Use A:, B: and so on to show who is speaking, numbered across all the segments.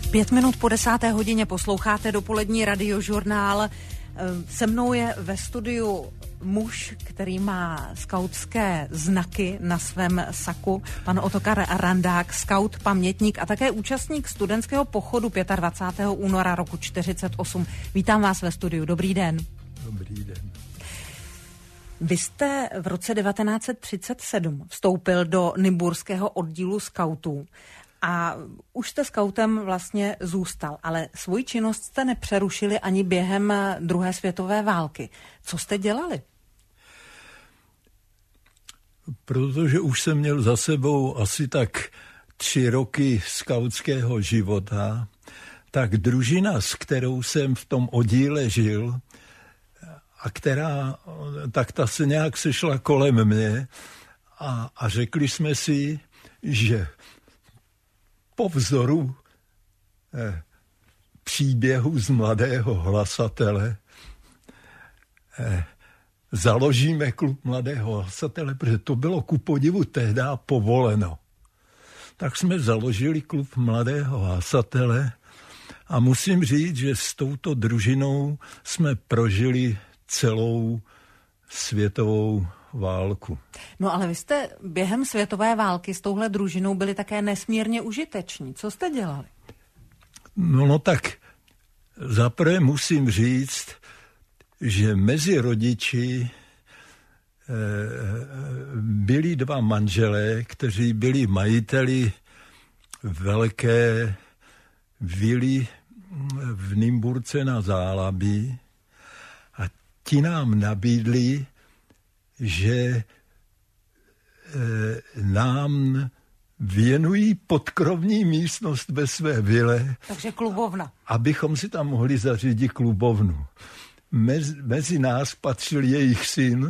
A: 5 minut po 10. hodině posloucháte dopolední radiožurnál. Se mnou je ve studiu muž, který má skautské znaky na svém saku, pan Otakar Randák, skaut, pamětník a také účastník studentského pochodu 25. února roku 1948. Vítám vás ve studiu. Dobrý den.
B: Dobrý den.
A: Vy jste v roce 1937 vstoupil do nymburského oddílu skautů a už jste skautem vlastně zůstal, ale svoji činnost jste nepřerušili ani během druhé světové války. Co jste dělali?
B: Protože už jsem měl za sebou asi tak 3 roky skautského života, tak družina, s kterou jsem v tom oddíle žil, a ta se nějak sešla kolem mě a řekli jsme si, že po vzoru příběhu z Mladého hlasatele založíme klub Mladého hlasatele, protože to bylo ku podivu tehdy povoleno. Tak jsme založili klub Mladého hlasatele a musím říct, že s touto družinou jsme prožili celou světovou válku.
A: No ale vy jste během světové války s touhle družinou byli také nesmírně užiteční. Co jste dělali?
B: No tak zaprvé musím říct, že mezi rodiči byli 2 manželé, kteří byli majiteli velké vily v Nymburce na Zálabi a ti nám nabídli, že nám věnují podkrovní místnost ve své vile.
A: Takže klubovna.
B: Abychom si tam mohli zařídit klubovnu. Mezi nás patřil jejich syn,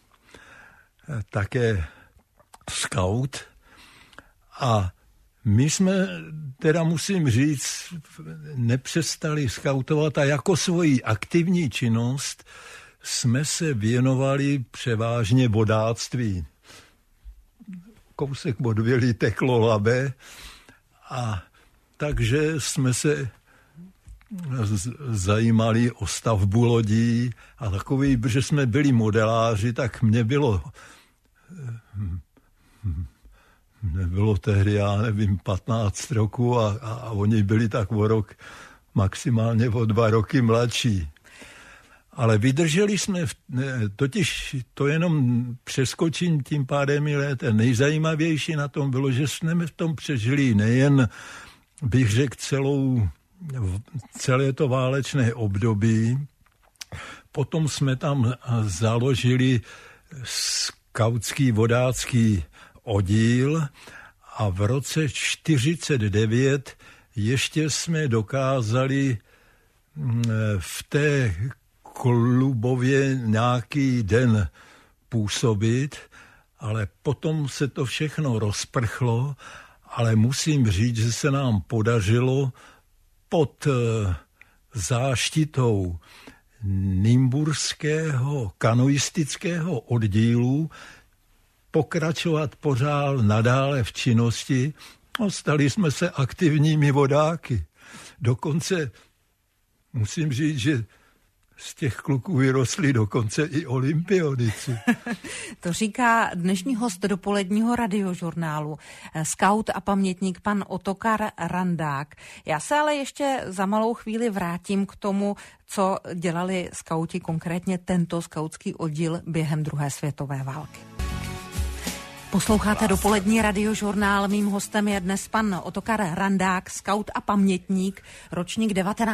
B: také skaut. A my jsme, teda musím říct, nepřestali skautovat a jako svoji aktivní činnost jsme se věnovali převážně vodáctví. Kousek od Vily teklo Labe a takže jsme se zajímali o stavbu lodí a takový, protože jsme byli modeláři, tak nebylo tehdy, já nevím, 15 roku a oni byli tak o rok, maximálně o 2 roky mladší. Ale vydrželi jsme, totiž to jenom přeskočím tím pádem let. Nejzajímavější na tom bylo, že jsme v tom přežili nejen, bych řekl, celé to válečné období. Potom jsme tam založili skautský vodácký oddíl a v roce 1949 ještě jsme dokázali v té klubově nějaký den působit, ale potom se to všechno rozprchlo, ale musím říct, že se nám podařilo pod záštitou nymburského kanoistického oddílu pokračovat pořád nadále v činnosti a stali jsme se aktivními vodáky. Dokonce musím říct, že z těch kluků vyrostli dokonce i olympionici.
A: To říká dnešní host dopoledního radiožurnálu, skaut a pamětník pan Otakar Randák. Já se ale ještě za malou chvíli vrátím k tomu, co dělali skauti, konkrétně tento skautský oddíl během druhé světové války. Posloucháte dopolední radiožurnál. Mým hostem je dnes pan Otakar Randák, skaut a pamětník, ročník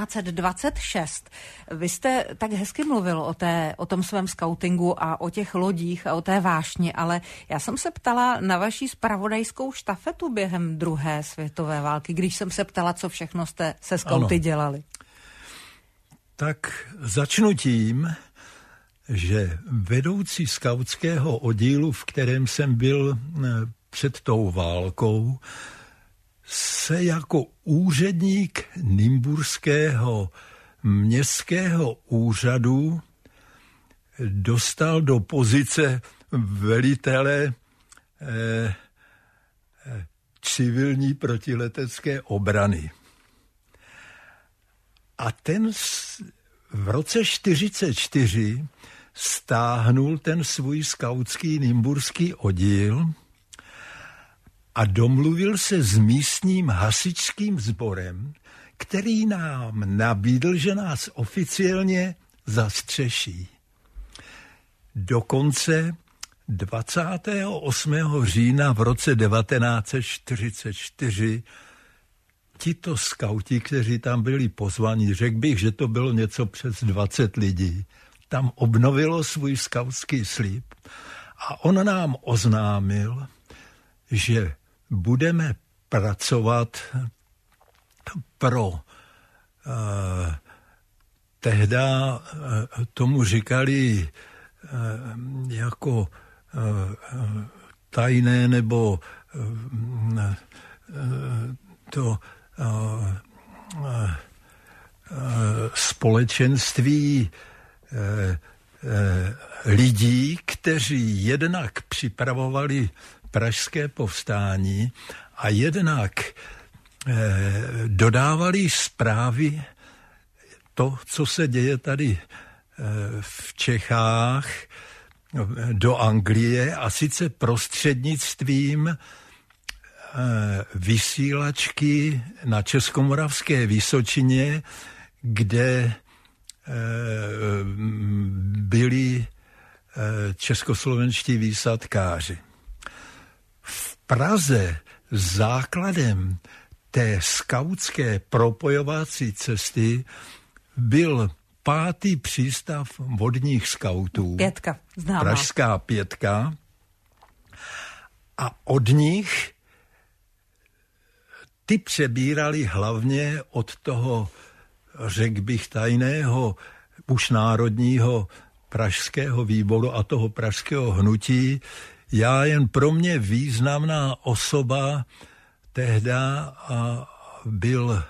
A: 1926. Vy jste tak hezky mluvil o tom svém skautingu a o těch lodích a o té vášni, ale já jsem se ptala na vaši zpravodajskou štafetu během druhé světové války, když jsem se ptala, co všechno jste se skauty dělali.
B: Tak začnu tím, že vedoucí skautského oddílu, v kterém jsem byl před tou válkou, se jako úředník nymburského městského úřadu dostal do pozice velitele civilní protiletecké obrany. A ten v roce 1944 stáhnul ten svůj skautský nymburský oddíl a domluvil se s místním hasičským sborem, který nám nabídl, že nás oficiálně zastřeší. Dokonce 28. října v roce 1944 tito skauti, kteří tam byli pozvaní, řekl bych, že to bylo něco přes 20 lidí, tam obnovilo svůj skautský slib a on nám oznámil, že budeme pracovat pro tehda tomu říkali jako tajné nebo to společenství lidí, kteří jednak připravovali pražské povstání a jednak dodávali zprávy to, co se děje tady v Čechách do Anglie, a sice prostřednictvím vysílačky na Českomoravské Vysočině, kde byli českoslovenští výsadkáři. V Praze základem té skautské propojovací cesty byl 5. přístav vodních skautů.
A: 5, známá.
B: Pražská 5. A od nich ty přebírali hlavně od toho, řekl bych, tajného, už národního pražského výboru a toho pražského hnutí. Já jen pro mě významná osoba tehda byl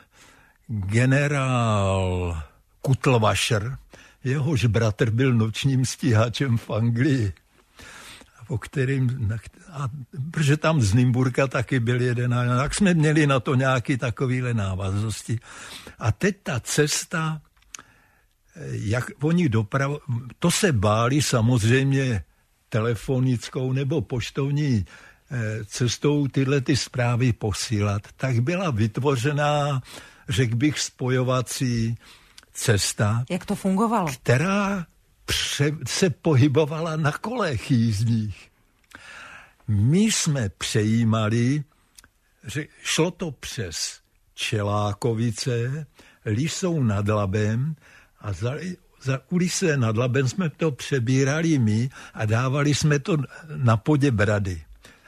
B: generál Kutlvašer, jehož bratr byl nočním stíhačem v Anglii, protože tam z Nymburka taky byl jeden, tak jsme měli na to nějaké takovéhle návaznosti. A teď ta cesta, jak oni to se báli samozřejmě telefonickou nebo poštovní cestou tyhle ty zprávy posílat, tak byla vytvořená, řekl bych, spojovací cesta.
A: Jak to fungovalo?
B: Která se pohybovala na kolech jízdních. My jsme přejímali, že šlo to přes Čelákovice, Lisou nad Labem a za Lisou nad Labem jsme to přebírali my a dávali jsme to na Poděbrady.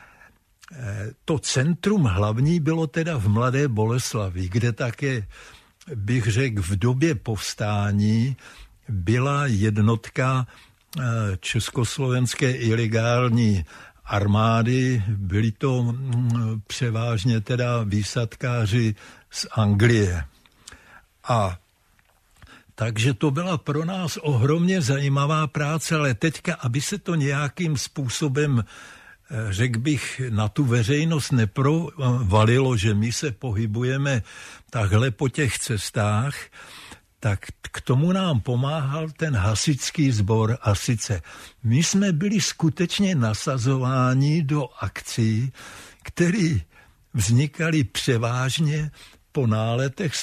B: To centrum hlavní bylo teda v Mladé Boleslavi, kde také, bych řekl, v době povstání byla jednotka československé ilegální armády, byli to převážně teda výsadkáři z Anglie. A takže to byla pro nás ohromně zajímavá práce, ale teďka, aby se to nějakým způsobem, řekl bych, na tu veřejnost neprovalilo, že my se pohybujeme takhle po těch cestách, tak k tomu nám pomáhal ten hasičský sbor. A sice my jsme byli skutečně nasazováni do akcí, které vznikaly převážně po náletech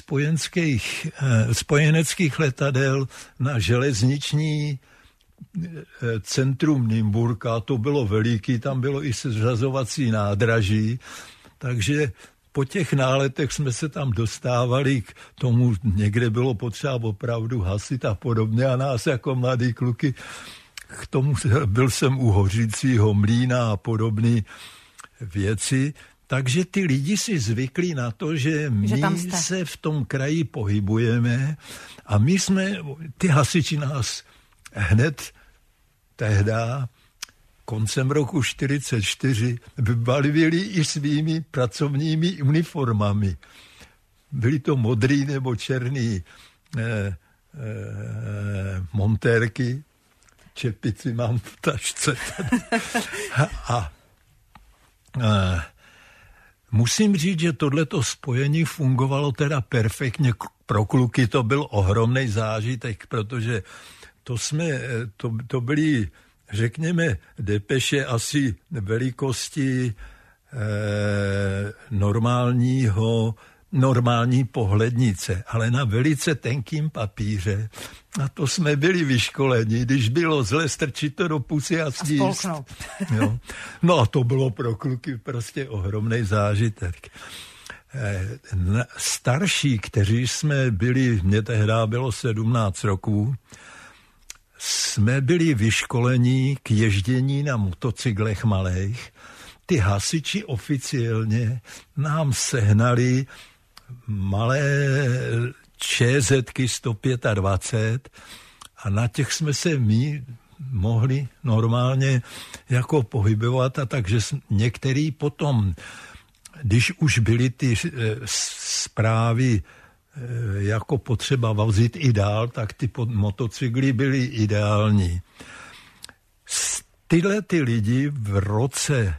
B: spojeneckých letadel na železniční centrum Nymburka. To bylo veliký, tam bylo i seřazovací nádraží, takže po těch náletech jsme se tam dostávali k tomu, někde bylo potřeba opravdu hasit a podobně, a nás jako mladý kluky k tomu, byl jsem u Hořícího mlýna a podobné věci. Takže ty lidi si zvykli na to, že my se v tom kraji pohybujeme a my jsme, ty hasiči nás hned tehda koncem roku 1944 vybavili i svými pracovními uniformami. Byly to modrý nebo černý montérky, čepici mám v tašce. A Musím říct, že tohleto spojení fungovalo teda perfektně. Pro kluky to byl ohromný zážitek, protože to byly, řekněme, depeše asi velikosti normální pohlednice, ale na velice tenkým papíře. A to jsme byli vyškoleni, když bylo zle, strčit to do pusy a sníst. Jo. No a to bylo pro kluky prostě ohromný zážitek. Starší, kteří jsme byli, mně tehdy bylo 17 roků, jsme byli vyškoleni k ježdění na motocyklech malých. Ty hasiči oficiálně nám sehnali malé ČZky 125 a na těch jsme se my mohli normálně jako pohybovat, a takže některý potom, když už byly ty zprávy jako potřeba vozit i dál, tak ty motocykly byly ideální. Tyhle ty lidi v roce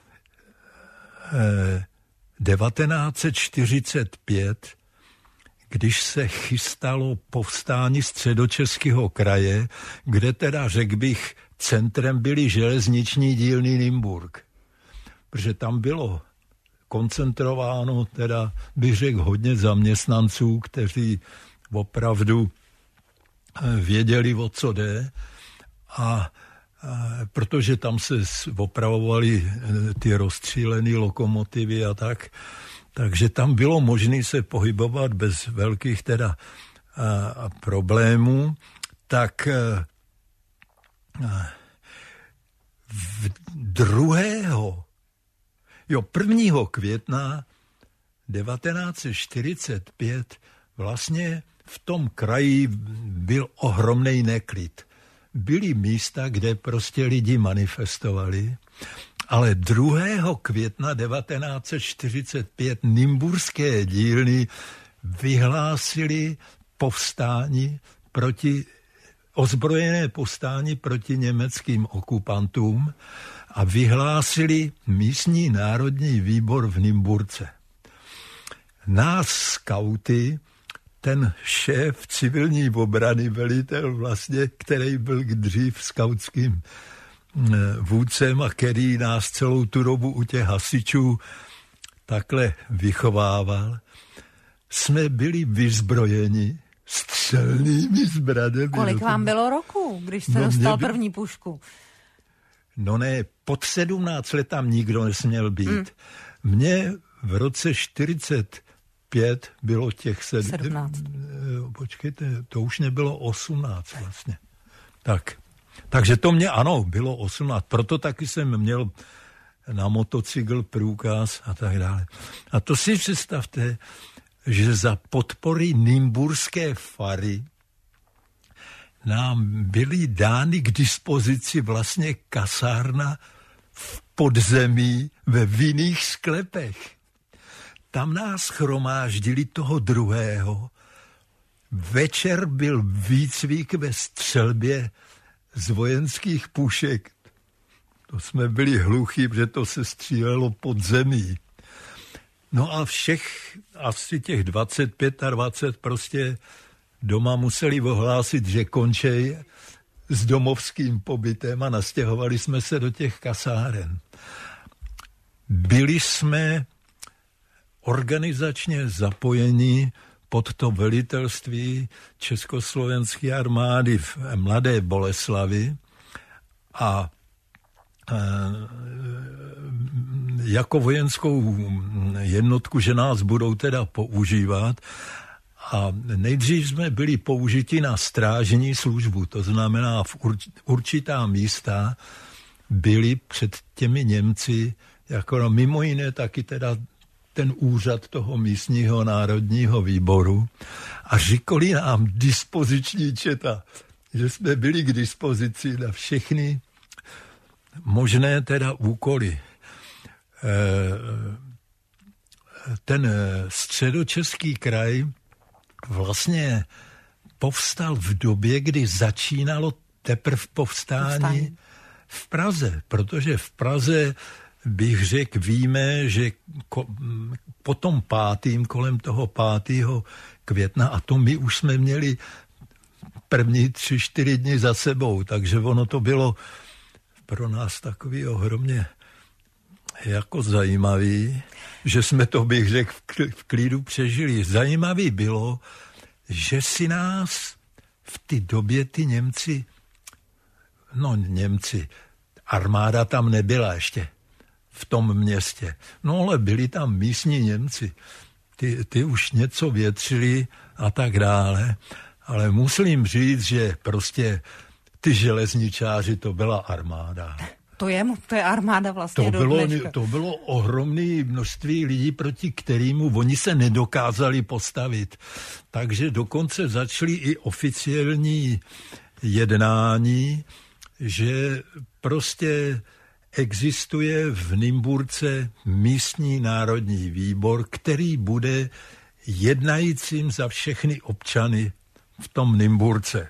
B: 1945, když se chystalo povstání Středočeského kraje, kde teda, řekl bych, centrem byly železniční dílny Nymburk. Protože tam bylo koncentrováno, teda bych řekl, hodně zaměstnanců, kteří opravdu věděli, o co jde, a protože tam se opravovaly ty rozstřílené lokomotivy a tak, takže tam bylo možné se pohybovat bez velkých teda problémů, tak 1. května 1945 vlastně v tom kraji byl ohromnej neklid. Byly místa, kde prostě lidi manifestovali, ale 2. května 1945 nymburské dílny vyhlásili ozbrojené povstání proti německým okupantům a vyhlásili místní národní výbor v Nymburce. Nás skauty, ten šéf civilní obrany, velitel vlastně, který byl dřív skautským vůdcem a který nás celou tu dobu u těch hasičů takhle vychovával, jsme byli vyzbrojeni střelnými zbraněmi.
A: Kolik vám bylo roku, když jste dostal první pušku?
B: No ne, pod 17 let tam nikdo nesměl být. Mně v roce 45 bylo těch
A: 17.
B: Počkejte, to už nebylo 18 vlastně. Takže to mě, ano, bylo 18. Proto taky jsem měl na motocykl průkaz a tak dále. A to si představte, že za podpory nymburské fary nám byly dány k dispozici vlastně kasárna v podzemí ve vinných sklepech. Tam nás shromáždili toho 2. Večer byl výcvik ve střelbě z vojenských pušek. To jsme byli hluchí, protože to se střílelo pod zemí. No a všech asi těch 25 prostě doma museli ohlásit, že končej s domovským pobytem a nastěhovali jsme se do těch kasáren. Byli jsme organizačně zapojeni pod to velitelství Československé armády v Mladé Boleslavi a jako vojenskou jednotku, že nás budou teda používat. A nejdřív jsme byli použiti na strážní službu, to znamená v určitá místa byli před těmi Němci, jako mimo jiné taky teda ten úřad toho místního národního výboru, a říkali nám dispoziční četa, že jsme byli k dispozici na všechny možné teda úkoly. Ten Středočeský kraj vlastně povstal v době, kdy začínalo teprve povstání v Praze, protože v Praze bych řekl, víme, že potom kolem toho 5. května, a to my už jsme měli první 3-4 dny za sebou, takže ono to bylo pro nás takový ohromně jako zajímavý, že jsme to, bych řekl, v klidu přežili. Zajímavý bylo, že si nás v té době ty Němci, armáda tam nebyla ještě v tom městě, no ale byli tam místní Němci, ty už něco větřili a tak dále, ale musím říct, že prostě ty železničáři, to byla armáda.
A: To je armáda vlastně do dneška.
B: To bylo ohromné množství lidí, proti kterému oni se nedokázali postavit. Takže dokonce začaly i oficiální jednání, že prostě existuje v Nymburce místní národní výbor, který bude jednajícím za všechny občany v tom Nymburce.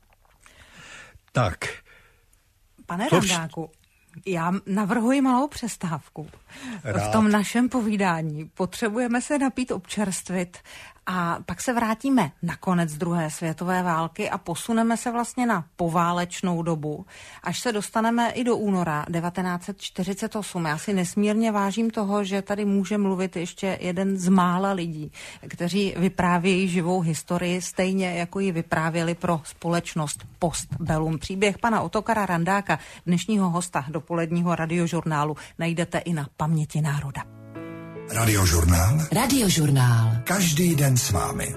B: Tak.
A: Pane Randáku, já navrhuji malou přestávku. Rád. V tom našem povídání potřebujeme se napít, občerstvit a pak se vrátíme na konec druhé světové války a posuneme se vlastně na poválečnou dobu, až se dostaneme i do února 1948. Já si nesmírně vážím toho, že tady může mluvit ještě jeden z mála lidí, kteří vyprávějí živou historii stejně, jako ji vyprávěli pro společnost Postbellum. Příběh pana Ottokara Randáka, dnešního hosta dopoledního radiožurnálu, najdete i na Paměti národa.
C: Radiožurnál.
D: Radiožurnál.
C: Každý den s vámi.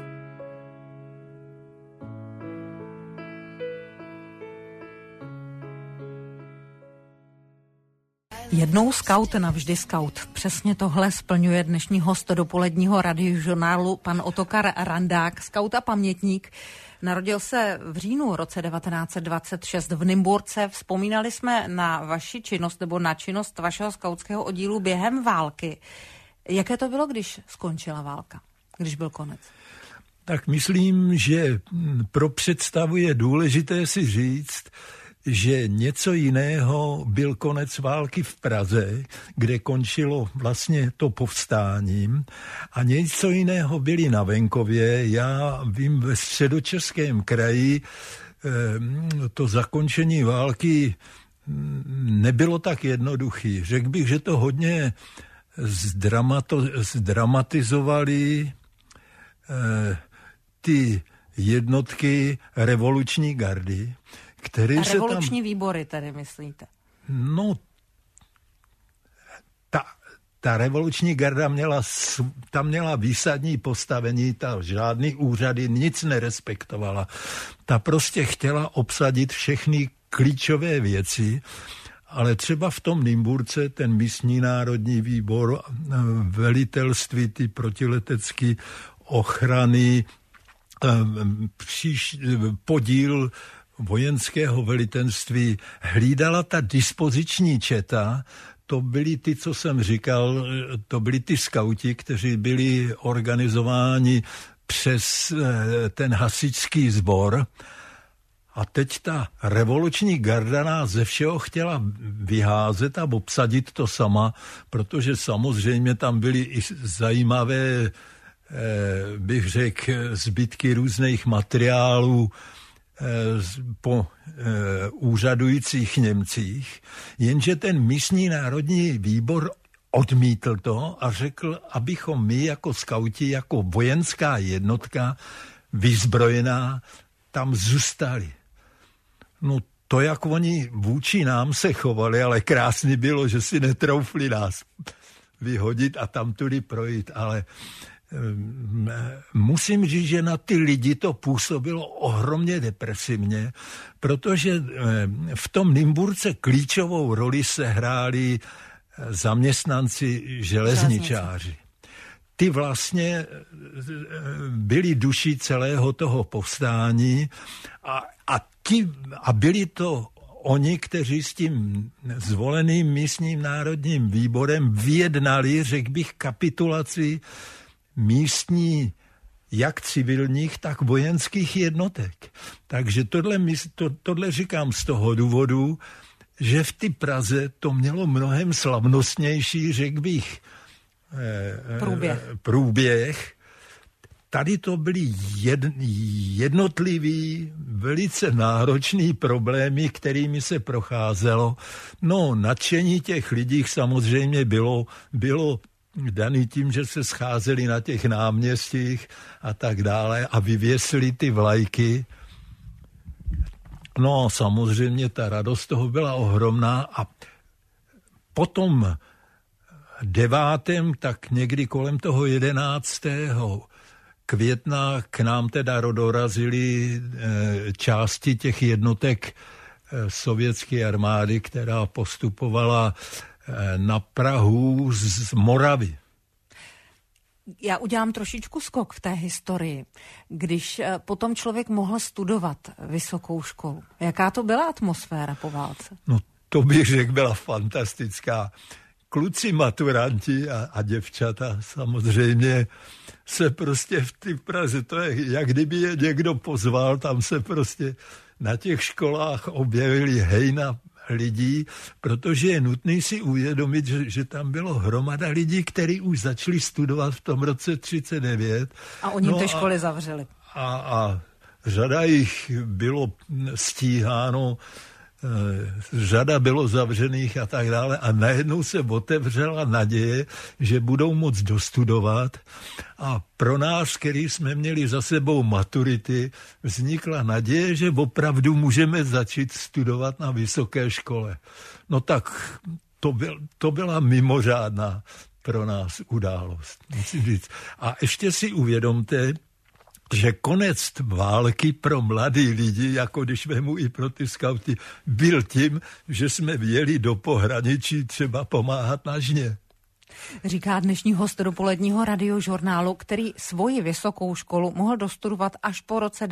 A: Jednou skaut, navždy skaut. Přesně tohle splňuje dnešní host dopoledního radiožurnálu, pan Ottokar Randák, skaut a pamětník. Narodil se v říjnu roce 1926 v Nymburce. Vzpomínali jsme na vaši činnost nebo na činnost vašeho skautského oddílu během války. Jaké to bylo, když skončila válka, když byl konec?
B: Tak myslím, že pro představu je důležité si říct, že něco jiného byl konec války v Praze, kde končilo vlastně to povstáním, a něco jiného byli na venkově. Já vím, ve Středočeském kraji to zakončení války nebylo tak jednoduchý. Řekl bych, že to hodně zdramatizovali ty jednotky revoluční gardy, které se tam...
A: Revoluční výbory tedy myslíte?
B: No, ta revoluční garda měla výsadní postavení, ta žádný úřady nic nerespektovala. Ta prostě chtěla obsadit všechny klíčové věci, ale třeba v tom Nymburce ten místní národní výbor, velitelství, ty protiletecké ochrany, podíl vojenského velitelství, hlídala ta dispoziční četa. To byli ty, co jsem říkal, to byli ty skauti, kteří byli organizováni přes ten hasičský sbor. A teď ta revoluční garda nás ze všeho chtěla vyházet a obsadit to sama, protože samozřejmě tam byly i zajímavé, bych řekl, zbytky různých materiálů po úřadujících Němcích, jenže ten místní národní výbor odmítl to a řekl, abychom my jako skauti, jako vojenská jednotka vyzbrojená, tam zůstali. No to, jak oni vůči nám se chovali, ale krásný bylo, že si netroufli nás vyhodit a tam tudy projít, ale musím říct, že na ty lidi to působilo ohromně depresivně, protože v tom Nymburce klíčovou roli sehráli zaměstnanci železničáři. Ty vlastně byli duší celého toho povstání a byli to oni, kteří s tím zvoleným místním národním výborem vyjednali, řekl bych, kapitulaci místní jak civilních, tak vojenských jednotek. Takže tohle říkám z toho důvodu, že v té Praze to mělo mnohem slavnostnější, řekl bych, průběh. Tady to byly jednotlivý, velice náročný problémy, kterými se procházelo. No, nadšení těch lidí samozřejmě bylo daný tím, že se scházeli na těch náměstích a tak dále a vyvěsili ty vlajky. No, samozřejmě ta radost toho byla ohromná a potom 9. tak někdy kolem toho 11. května k nám teda dorazily části těch jednotek sovětské armády, která postupovala na Prahu z Moravy.
A: Já udělám trošičku skok v té historii. Když potom člověk mohl studovat vysokou školu, jaká to byla atmosféra po válce?
B: No to bych řekl, byla fantastická. Kluci maturanti a děvčata samozřejmě se prostě v té Praze, to je, jak kdyby je někdo pozval, tam se prostě na těch školách objevili hejna lidí, protože je nutný si uvědomit, že tam bylo hromada lidí, kteří už začali studovat v tom roce 39.
A: A oni ty školy zavřeli.
B: A řada jich bylo stíháno, řada bylo zavřených a tak dále a najednou se otevřela naděje, že budou moct dostudovat a pro nás, který jsme měli za sebou maturity, vznikla naděje, že opravdu můžeme začít studovat na vysoké škole. No tak to byla mimořádná pro nás událost, musím říct. A ještě si uvědomte, že konec války pro mladý lidi, jako když vemu i pro ty skauty, byl tím, že jsme vjeli do pohraničí třeba pomáhat na žně.
A: Říká dnešní host dopoledního radiožurnálu, který svoji vysokou školu mohl dostudovat až po roce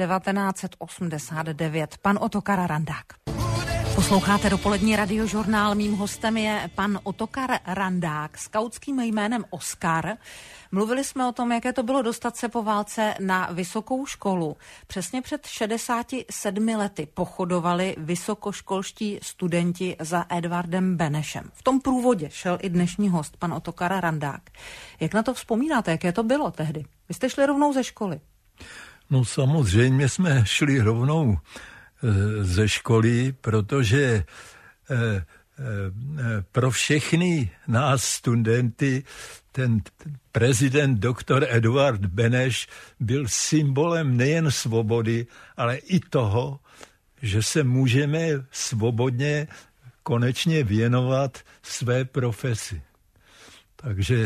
A: 1989. Pan Ottokar Randák. Posloucháte dopolední radiožurnál. Mým hostem je pan Ottokar Randák, skautským jménem Oskar. Mluvili jsme o tom, jaké to bylo dostat se po válce na vysokou školu. Přesně před 67 lety pochodovali vysokoškolští studenti za Edvardem Benešem. V tom průvodě šel i dnešní host, pan Ottokar Randák. Jak na to vzpomínáte, jaké to bylo tehdy? Vy jste šli rovnou ze školy.
B: No samozřejmě jsme šli rovnou ze školy, protože pro všechny nás studenty ten prezident doktor Edvard Beneš byl symbolem nejen svobody, ale i toho, že se můžeme svobodně konečně věnovat své profesi. Takže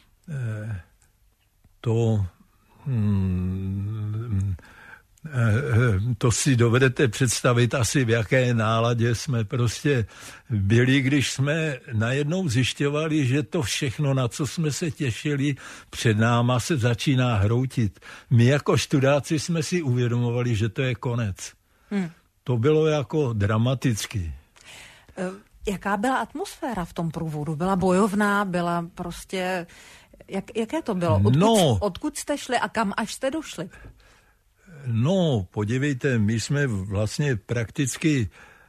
B: to si dovedete představit asi, v jaké náladě jsme prostě byli, když jsme najednou zjišťovali, že to všechno, na co jsme se těšili, před náma se začíná hroutit. My jako študáci jsme si uvědomovali, že to je konec. To bylo jako dramatický.
A: Jaká byla atmosféra v tom průvodu? Byla bojovná, byla prostě... Jaké to bylo? Odkud jste šli a kam až jste došli?
B: No, podívejte, my jsme vlastně prakticky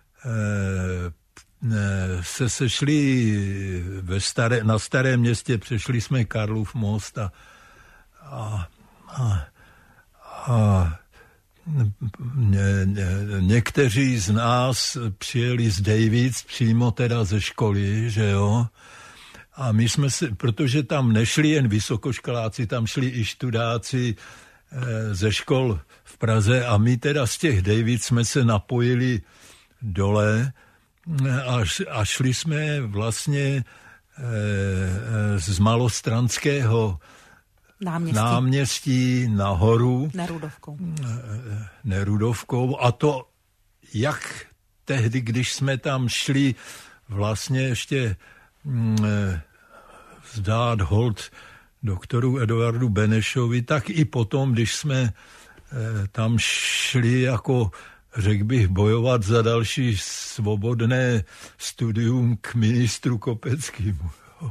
B: se sešli na Starém Městě, přešli jsme Karlův most a někteří z nás přijeli z Davids přímo teda ze školy, že jo, a my jsme protože tam nešli jen vysokoškoláci, tam šli i študáci ze škol v Praze a my teda z těch Davids jsme se napojili dole a šli jsme vlastně z Malostranského náměstí nahoru Nerudovkou a to jak tehdy, když jsme tam šli vlastně ještě vzdát hold doktoru Edvardu Benešovi, tak i potom, když jsme tam šli jako, řekl bych, bojovat za další svobodné studium k ministru Kopeckému.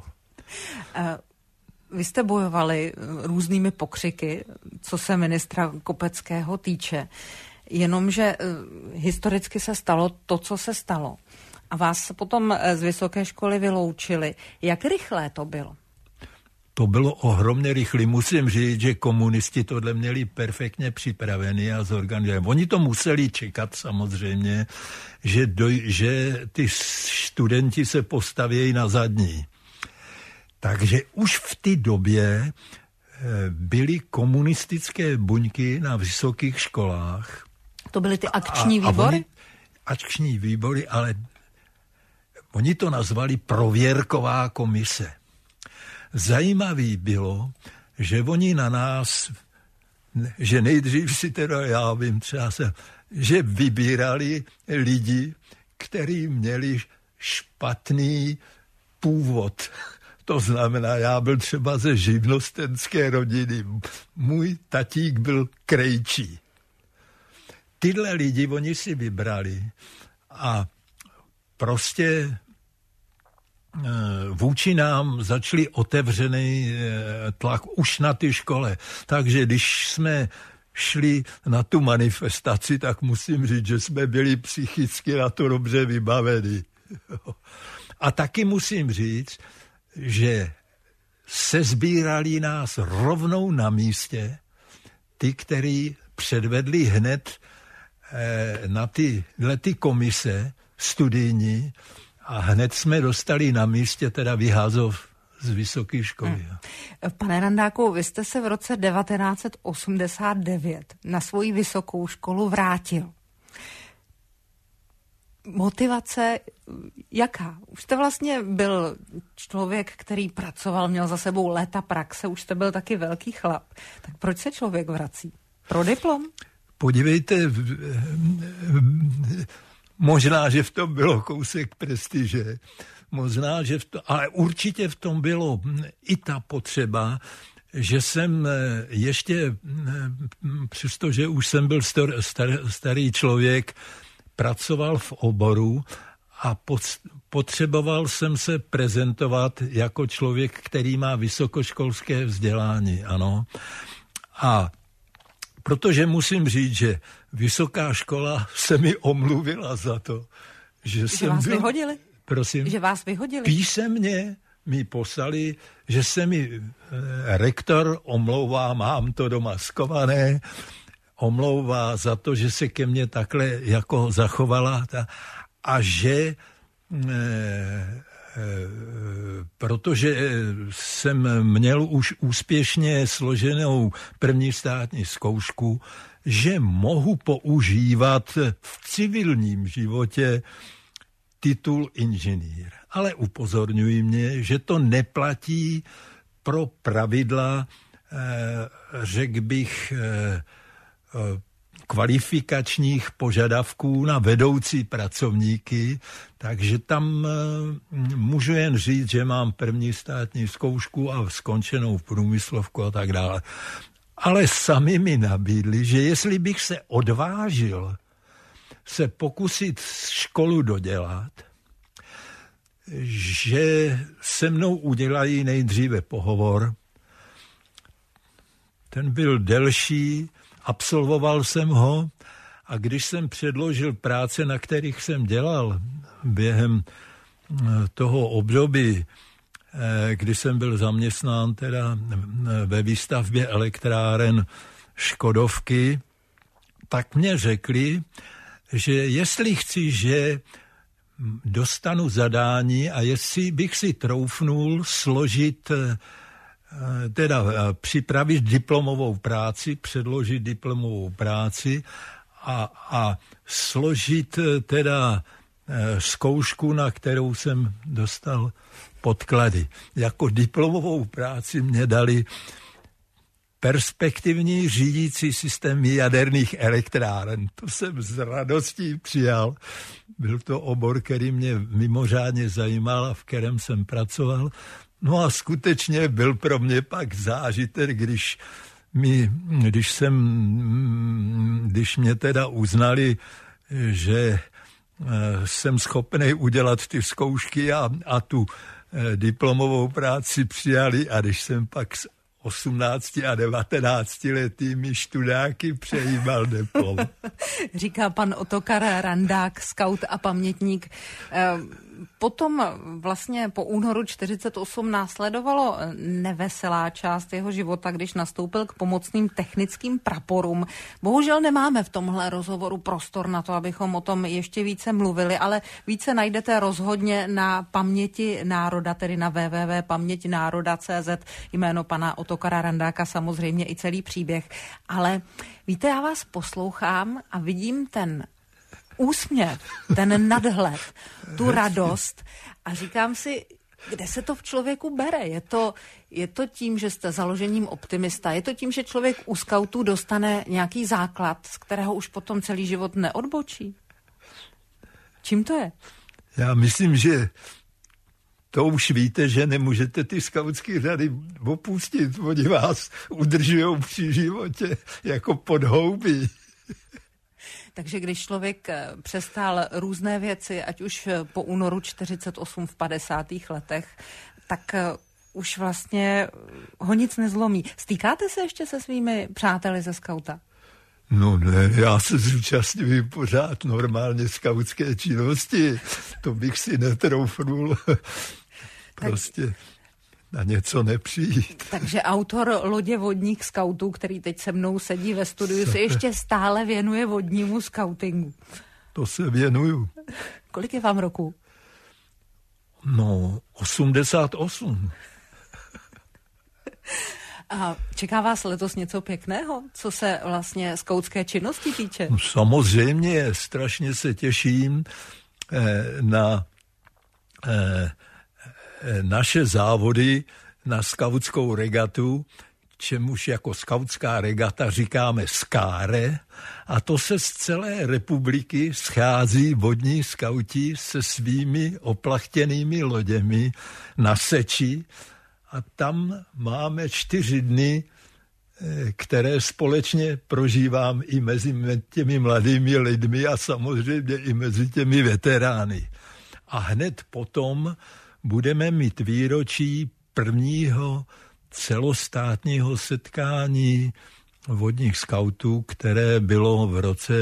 A: Vy jste bojovali různými pokřiky, co se ministra Kopeckého týče, jenomže historicky se stalo to, co se stalo. a vás potom z vysoké školy vyloučili. Jak rychlé to bylo?
B: To bylo ohromně rychlé. Musím říct, že komunisti tohle měli perfektně připravený a zorganizovaný. Oni to museli čekat samozřejmě, že ty studenti se postavějí na zadní. Takže už v té době byly komunistické buňky na vysokých školách.
A: To byly ty akční výbory?
B: Akční výbory, ale oni to nazvali prověrková komise. Zajímavý bylo, že oni na nás, že nejdřív si teda, já vím třeba že vybírali lidi, kteří měli špatný původ. To znamená, já byl třeba ze živnostenské rodiny. Můj tatík byl krejčí. Tyhle lidi oni si vybrali a prostě vůči nám začali otevřený tlak už na ty škole. Takže když jsme šli na tu manifestaci, tak musím říct, že jsme byli psychicky na to dobře vybaveni. A taky musím říct, že se sbírali nás rovnou na místě, ty, který předvedli hned na ty komise studijní a hned jsme dostali na místě teda vyházov z vysoké školy.
A: Pane Randáku, vy jste se v roce 1989 na svoji vysokou školu vrátil. Motivace jaká? Už jste vlastně byl člověk, který pracoval, měl za sebou léta praxe, už jste byl taky velký chlap. Tak proč se člověk vrací? Pro diplom?
B: Podívejte, možná, že v tom bylo kousek prestiže, možná, že ale určitě v tom bylo i ta potřeba, že jsem ještě, přestože už jsem byl starý člověk, pracoval v oboru a potřeboval jsem se prezentovat jako člověk, který má vysokoškolské vzdělání, ano. A protože musím říct, že vysoká škola se mi omluvila za to, že jsem
A: vás vyhodili?
B: Prosím?
A: Že vás vyhodili?
B: Písemně mi poslali, že se mi rektor omlouvá, mám to doma skované, omlouvá za to, že se ke mně takhle jako zachovala a že protože jsem měl už úspěšně složenou první státní zkoušku, že mohu používat v civilním životě titul inženýr. Ale upozorňuji mě, že to neplatí pro pravidla, řekl bych, kvalifikačních požadavků na vedoucí pracovníky, takže tam můžu jen říct, že mám první státní zkoušku a skončenou průmyslovku a tak dále. Ale sami mi nabídli, že jestli bych se odvážil se pokusit školu dodělat, že se mnou udělají nejdříve pohovor. Ten byl delší, absolvoval jsem ho a když jsem předložil práce, na kterých jsem dělal během toho období, kdy jsem byl zaměstnán teda ve výstavbě elektráren Škodovky, tak mě řekli, že jestli chci, že dostanu zadání a jestli bych si troufnul složit, teda připravit diplomovou práci, předložit diplomovou práci a složit teda zkoušku, na kterou jsem dostal podklady. Jako diplomovou práci mě dali perspektivní řídící systém jaderných elektráren. To jsem s radostí přijal. Byl to obor, který mě mimořádně zajímal a v kterém jsem pracoval. No a skutečně byl pro mě pak zážitek, když mě teda uznali, že jsem schopný udělat ty zkoušky a tu diplomovou práci přijali a když jsem pak 18 a 19 letými študáky přejímal diplom.
A: Říká pan Ottokar Randák, skaut a pamětník. Potom vlastně po únoru 48 následovalo neveselá část jeho života, když nastoupil k pomocným technickým praporům. Bohužel nemáme v tomhle rozhovoru prostor na to, abychom o tom ještě více mluvili, ale více najdete rozhodně na Paměti národa, tedy na www.pamětnároda.cz, jméno pana Ottokara Randáka, samozřejmě i celý příběh. Ale víte, já vás poslouchám a vidím ten úsměv, ten nadhled, tu radost a říkám si, kde se to v člověku bere? Je to tím, že jste založením optimista? Je to tím, že člověk u skautů dostane nějaký základ, z kterého už potom celý život neodbočí? Čím to je?
B: Já myslím, že to už víte, že nemůžete ty skautské řady opustit. Oni vás udržujou při životě jako podhoubí.
A: Takže když člověk přestal různé věci, ať už po únoru 48 v 50. letech, tak už vlastně ho nic nezlomí. Stýkáte se ještě se svými přáteli ze skauta?
B: No ne, já se zúčastňuji pořád normálně skautské činnosti. To bych si netroufnul prostě na něco nepřijít.
A: Takže autor Lodě vodních skautů, který teď se mnou sedí ve studiu, se ještě stále věnuje vodnímu skautingu.
B: To se věnuju.
A: Kolik je vám roku?
B: No, 88.
A: A čeká vás letos něco pěkného, co se vlastně skautské činnosti týče?
B: No, samozřejmě, strašně se těším na naše závody na skautskou regatu, čemuž jako skautská regata říkáme skáre, a to se z celé republiky schází vodní skauti se svými oplachtěnými loděmi na Seči a tam máme 4 dny, které společně prožívám i mezi těmi mladými lidmi a samozřejmě i mezi těmi veterány. A hned potom budeme mít výročí prvního celostátního setkání vodních skautů, které bylo v roce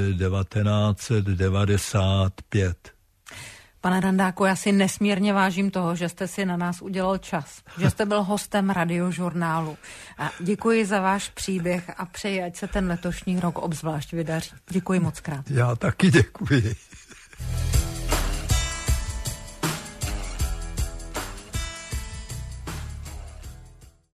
B: 1995.
A: Pane Randáku, já si nesmírně vážím toho, že jste si na nás udělal čas, že jste byl hostem Radiožurnálu. A děkuji za váš příběh a přeji, ať se ten letošní rok obzvlášť vydaří. Děkuji moc krát.
B: Já taky děkuji.